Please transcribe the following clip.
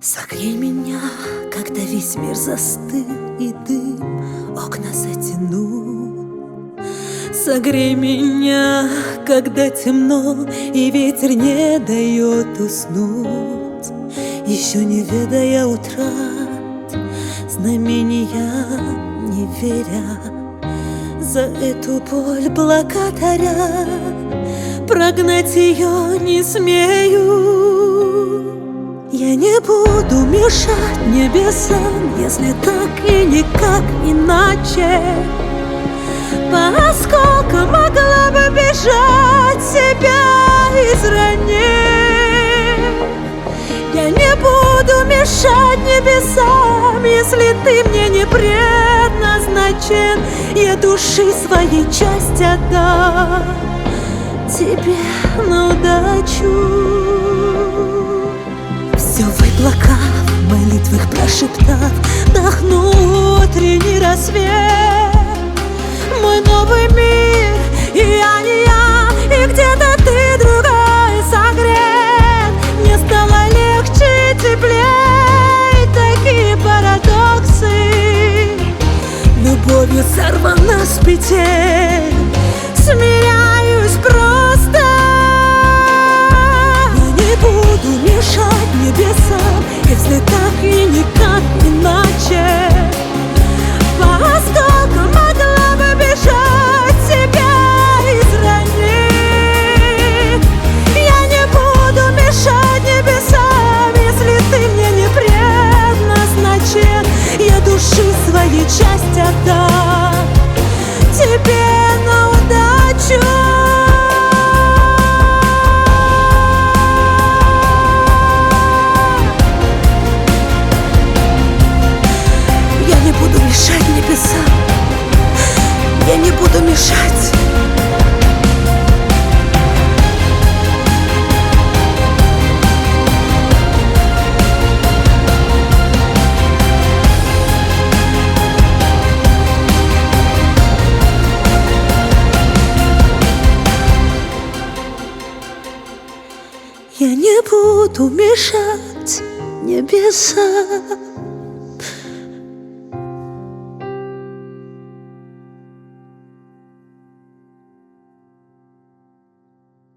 Согрей меня, когда весь мир застыл и дым окна затянул. Согрей меня, когда темно и ветер не дает уснуть. Еще не ведая утрат, знамения не веря, за эту боль благодаря, прогнать ее не смею. Я не буду мешать небесам, если так и никак иначе. По осколкам могла бы бежать, себя изранив. Я не буду мешать небесам, если ты мне не предназначен. Я души своей часть отдам тебе на удачу. Все в облаках, молитвах прошептав, вдохну утренний рассвет. Мой новый мир, и я не я, и где-то ты другой согрет. Мне стало легче и теплее, такие парадоксы. Любовью сорвана с петель, смиряюсь просто. Я не буду мешать небесам, если так и никак иначе. По осколкам могла бы бежать, себя изранив. Я не буду мешать небесам, если ты мне не предназначен. Я души своей часть отдам тебе на удачу. Мешать небесам, я не буду мешать. Я не буду мешать небесам.